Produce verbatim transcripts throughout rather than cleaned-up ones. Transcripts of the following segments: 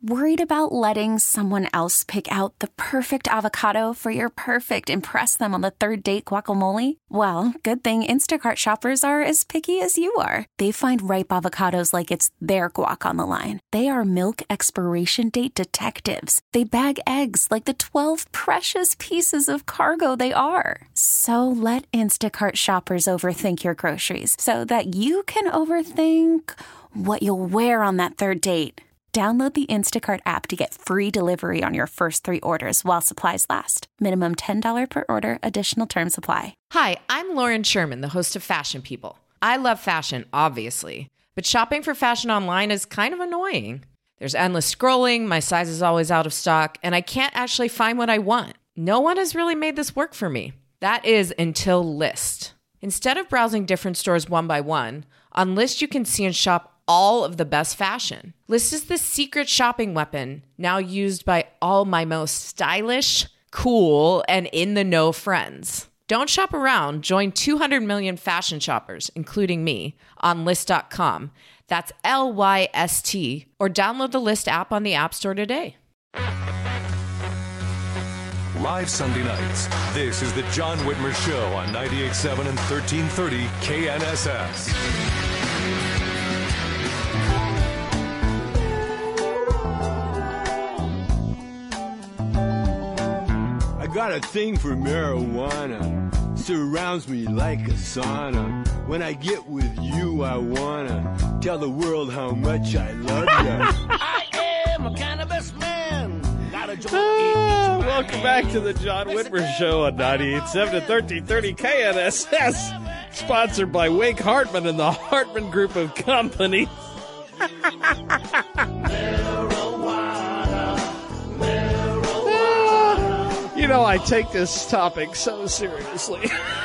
Worried about letting someone else pick out the perfect avocado for your perfect impress them on the third date guacamole? Well, good thing Instacart shoppers are as picky as you are. They find ripe avocados like it's their guac on the line. They are milk expiration date detectives. They bag eggs like the twelve precious pieces of cargo they are. So let Instacart shoppers overthink your groceries so that you can overthink what you'll wear on that third date. Download the Instacart app to get free delivery on your first three orders while supplies last. Minimum ten dollars per order. Additional terms apply. Hi, I'm Lauren Sherman, the host of Fashion People. I love fashion, obviously, but shopping for fashion online is kind of annoying. There's endless scrolling, my size is always out of stock, and I can't actually find what I want. No one has really made this work for me. That is until Lyst. Instead of browsing different stores one by one, on Lyst you can see and shop all of the best fashion. Lyst is the secret shopping weapon now used by all my most stylish, cool, and in-the-know friends. Don't shop around. Join two hundred million fashion shoppers, including me, on Lyst dot com. That's L Y S T. Or download the Lyst app on the App Store today. Live Sunday nights, this is the John Whitmer Show on ninety-eight point seven and thirteen thirty K N S S. I got a thing for marijuana, surrounds me like a sauna. When I get with you, I wanna tell the world how much I love you. I am a cannabis man. Gotta join oh, welcome back to the John Whitmer Show on ninety-eight point seven and thirteen thirty K N S S. Sponsored by Wake Hartman and the Hartman Group of Companies. You know, I take this topic so seriously.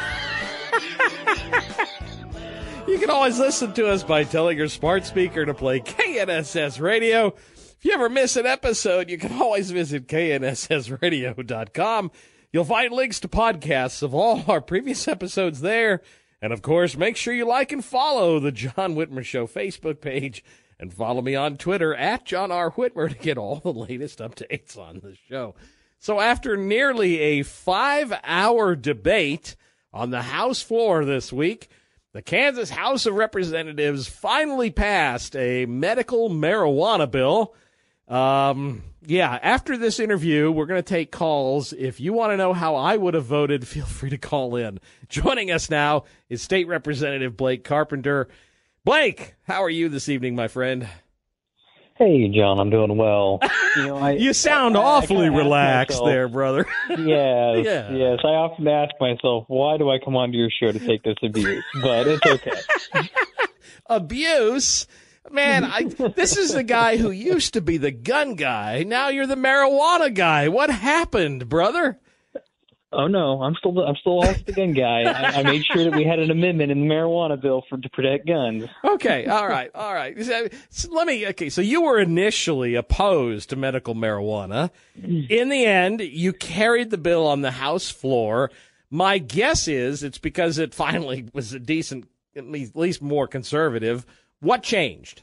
You can always listen to us by telling your smart speaker to play K N S S Radio. If you ever miss an episode, you can always visit K N S S radio dot com. You'll find links to podcasts of all our previous episodes there. And, of course, make sure you like and follow the John Whitmer Show Facebook page. And follow me on Twitter at John R. Whitmer to get all the latest updates on the show. So after nearly a five-hour debate on the House floor this week, the Kansas House of Representatives finally passed a medical marijuana bill. Um, yeah, after this interview, we're going to take calls. If you want to know how I would have voted, feel free to call in. Joining us now is State Representative Blake Carpenter. Blake, how are you this evening, my friend? Hey, John, I'm doing well. You know, I, you sound I, awfully I relaxed myself, there, brother. yes, yeah. yes. I often ask myself, why do I come onto your show to take this abuse? But it's okay. Abuse? Man, I, this is the guy who used to be the gun guy. Now you're the marijuana guy. What happened, brother? Oh no, I'm still the, I'm still also the gun guy. I, I made sure that we had an amendment in the marijuana bill for to protect guns. Okay, all right, all right. So, so let me. Okay, so you were initially opposed to medical marijuana. In the end, you carried the bill on the House floor. My guess is it's because it finally was a decent, at least, at least more conservative. What changed?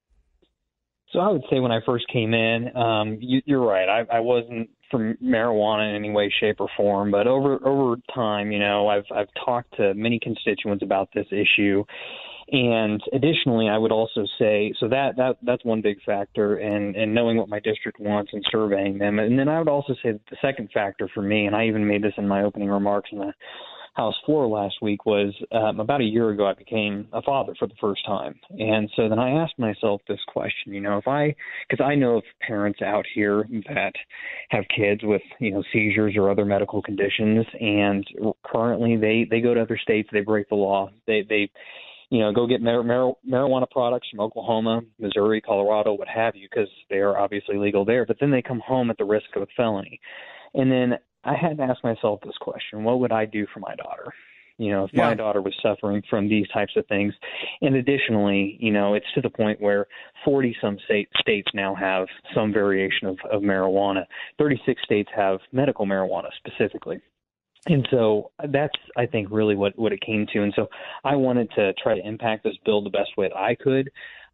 So I would say when I first came in, um, you, you're right. I, I wasn't for marijuana in any way, shape, or form. But over over time, you know, I've I've talked to many constituents about this issue. And additionally, I would also say, so that, that that's one big factor in, in knowing what my district wants and surveying them. And then I would also say that the second factor for me, and I even made this in my opening remarks in the House floor last week, was um, about a year ago I became a father for the first time. And so then I asked myself this question, you know, if I, because I know of parents out here that have kids with, you know, seizures or other medical conditions, and currently they, they go to other states, they break the law, they, they you know, go get mar- mar- marijuana products from Oklahoma, Missouri, Colorado, what have you, because they are obviously legal there, but then they come home at the risk of a felony. And then I had to ask myself this question: what would I do for my daughter? You know, if yeah. my daughter was suffering from these types of things. And additionally, you know, it's to the point where forty some state, states now have some variation of, of marijuana. thirty-six states have medical marijuana specifically. And so that's, I think, really what, what it came to. And so I wanted to try to impact this bill the best way that I could.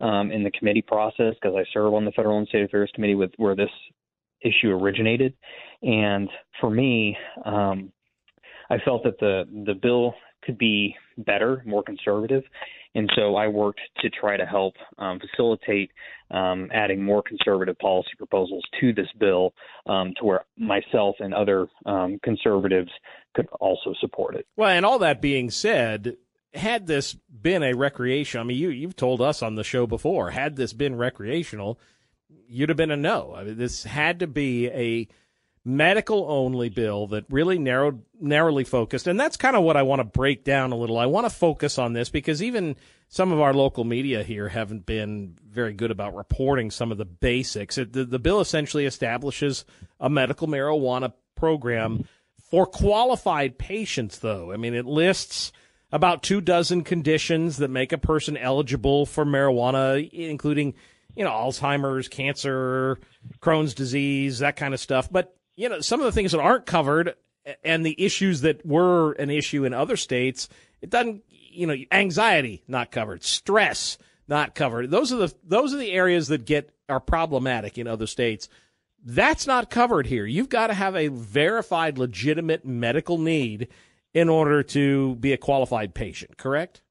um, in the committee process because I serve on the Federal and State Affairs Committee with where this issue originated. And for me, um, I felt that the, the bill could be better, more conservative. And so I worked to try to help um, facilitate um, adding more conservative policy proposals to this bill um, to where myself and other um, conservatives could also support it. Well, and all that being said, had this been a recreation, I mean, you, you've told us on the show before, had this been recreational, you'd have been a no. I mean, this had to be a medical-only bill that really narrowed, narrowly focused, and that's kind of what I want to break down a little. I want to focus on this because even some of our local media here haven't been very good about reporting some of the basics. It, the, the bill essentially establishes a medical marijuana program for qualified patients, though. I mean, it lists about two dozen conditions that make a person eligible for marijuana, including, you know, Alzheimer's, cancer, Crohn's disease, that kind of stuff. But you know, some of the things that aren't covered and the issues that were an issue in other states, it doesn't, you know, anxiety not covered, stress not covered. Those are the those are the areas that get are problematic in other states. That's not covered here. You've got to have a verified, legitimate medical need in order to be a qualified patient, correct?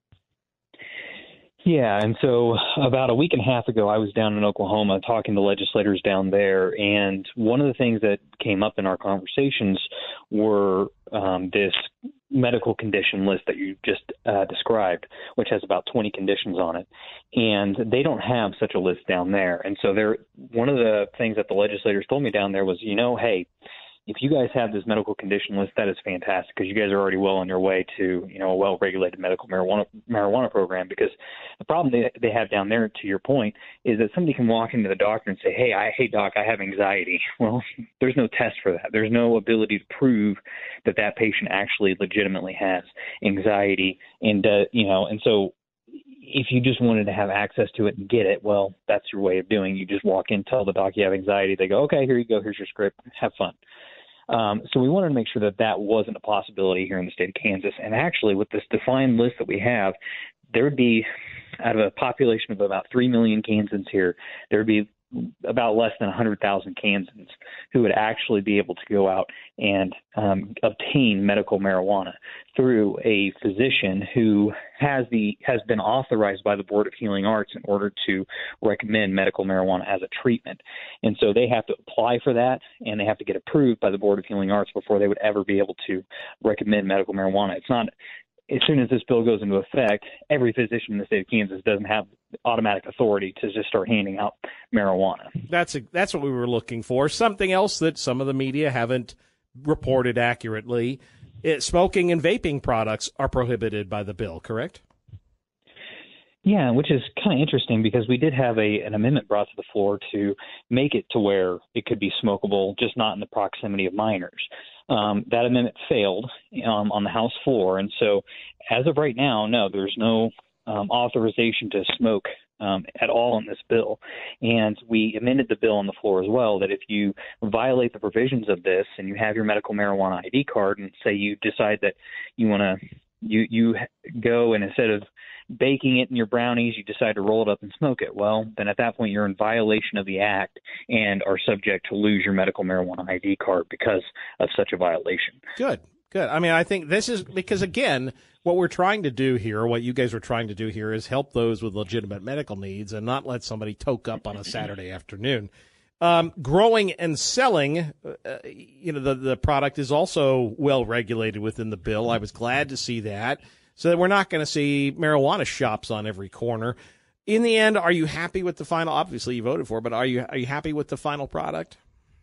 Yeah, and so about a week and a half ago, I was down in Oklahoma talking to legislators down there, and one of the things that came up in our conversations were um, this medical condition list that you just uh, described, which has about twenty conditions on it, and they don't have such a list down there. And so there, one of the things that the legislators told me down there was, you know, hey, if you guys have this medical condition list, that is fantastic because you guys are already well on your way to, you know, a well-regulated medical marijuana marijuana program. Because the problem they they have down there, to your point, is that somebody can walk into the doctor and say, "Hey, I hey doc, I have anxiety." Well, there's no test for that. There's no ability to prove that that patient actually legitimately has anxiety, and uh, you know, and so. If you just wanted to have access to it and get it, well, that's your way of doing it. You just walk in, tell the doc you have anxiety. They go, okay, here you go. Here's your script. Have fun. Um, so we wanted to make sure that that wasn't a possibility here in the state of Kansas. And actually, with this defined list that we have, there would be, out of a population of about three million Kansans here, there would be about less than one hundred thousand Kansans who would actually be able to go out and um, obtain medical marijuana through a physician who has the has been authorized by the Board of Healing Arts in order to recommend medical marijuana as a treatment. And so they have to apply for that, and they have to get approved by the Board of Healing Arts before they would ever be able to recommend medical marijuana. It's not as soon as this bill goes into effect, every physician in the state of Kansas doesn't have automatic authority to just start handing out marijuana. That's a, that's what we were looking for. Something else that some of the media haven't reported accurately, it, smoking and vaping products are prohibited by the bill, correct? Yeah, which is kind of interesting because we did have a an amendment brought to the floor to make it to where it could be smokable, just not in the proximity of minors. Um, that amendment failed um, on the House floor, and so as of right now, no, there's no um, authorization to smoke um, at all in this bill. And we amended the bill on the floor as well that if you violate the provisions of this and you have your medical marijuana I D card and say you decide that you want to you you go and instead of baking it in your brownies, you decide to roll it up and smoke it. Well, then at that point, you're in violation of the act and are subject to lose your medical marijuana I D card because of such a violation. Good, good. I mean, I think this is because, again, what we're trying to do here, what you guys are trying to do here is help those with legitimate medical needs and not let somebody toke up on a Saturday afternoon. Um, growing and selling, uh, you know, the, the product is also well regulated within the bill. I was glad to see that. So that we're not going to see marijuana shops on every corner. In the end, are you happy with the final? Obviously, you voted for it, but are you are you happy with the final product?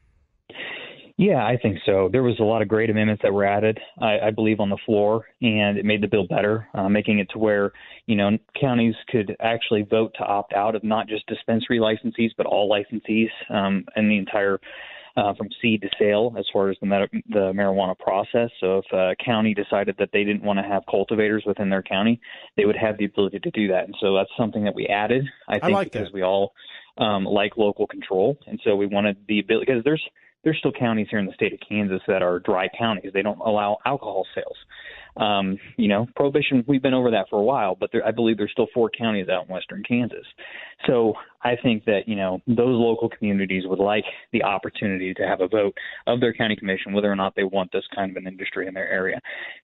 Yeah, I think so. There was a lot of great amendments that were added, I, I believe, on the floor, and it made the bill better, uh, making it to where, you know, counties could actually vote to opt out of not just dispensary licensees, but all licensees um, in the entire Uh, from seed to sale as far as the, med- the marijuana process. So if a county decided that they didn't want to have cultivators within their county, they would have the ability to do that. And so that's something that we added, I think, I like because that. we all um, like local control. And so we wanted the ability, because there's there's still counties here in the state of Kansas that are dry counties. They don't allow alcohol sales. Um, you know, prohibition, we've been over that for a while, but there, I believe there's still four counties out in western Kansas. So I think that, you know, those local communities would like the opportunity to have a vote of their county commission, whether or not they want this kind of an industry in their area.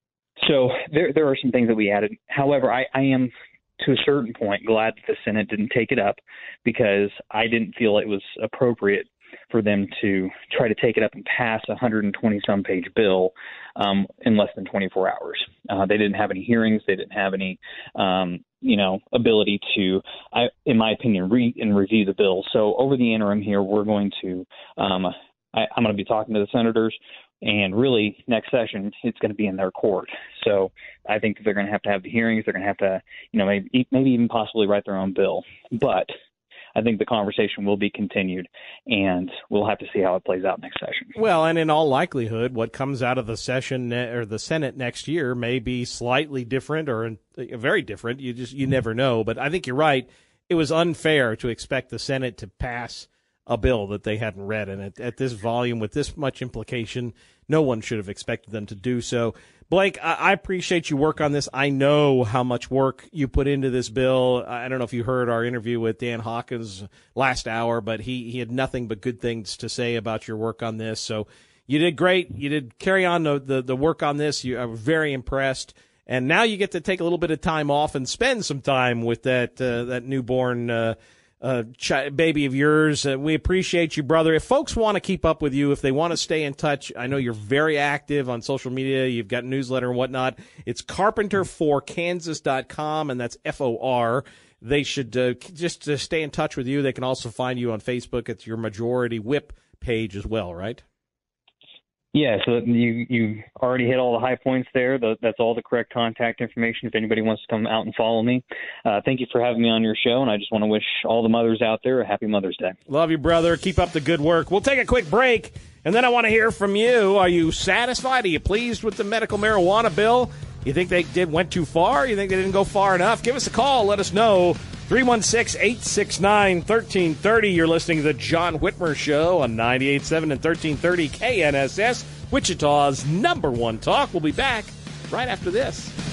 So there there are some things that we added. However, I, I am, to a certain point, glad that the Senate didn't take it up, because I didn't feel it was appropriate for them to try to take it up and pass a one hundred twenty some page bill um, in less than twenty-four hours. Uh, they didn't have any hearings. They didn't have any, um, you know, ability to, I, in my opinion, read and review the bill. So over the interim here, we're going to, um, I, I'm going to be talking to the senators, and really next session, it's going to be in their court. So I think they're going to have to have the hearings. They're going to have to, you know, maybe, maybe even possibly write their own bill. But I think the conversation will be continued, and we'll have to see how it plays out next session. Well, and in all likelihood, what comes out of the session or the Senate next year may be slightly different or very different. You just you never know. But I think you're right. It was unfair to expect the Senate to pass a bill that they hadn't read, and at, at this volume with this much implication, no one should have expected them to do so. Blake, I, I appreciate you work on this. I know how much work you put into this bill. I don't know if you heard our interview with Dan Hawkins last hour, but he, he had nothing but good things to say about your work on this. So you did great. You did carry on the, the, the work on this. You, I was very impressed. And now you get to take a little bit of time off and spend some time with that uh, that newborn uh Uh, ch- baby of yours. Uh, we appreciate you, brother. If folks want to keep up with you, if they want to stay in touch, I know you're very active on social media. You've got newsletter and whatnot. It's carpenter for kansas dot com, and that's F O R. They should uh, just uh, stay in touch with you. They can also find you on Facebook. It's your Majority Whip page as well, right? Yeah, so you you already hit all the high points there. That's all the correct contact information if anybody wants to come out and follow me. Uh, thank you for having me on your show, and I just want to wish all the mothers out there a happy Mother's Day. Love you, brother. Keep up the good work. We'll take a quick break, and then I want to hear from you. Are you satisfied? Are you pleased with the medical marijuana bill? You think they did went too far? You think they didn't go far enough? Give us a call. Let us know. three one six, eight six nine, one three three zero. You're listening to the John Whitmer Show on ninety-eight point seven and thirteen thirty K N S S, Wichita's number one talk. We'll be back right after this.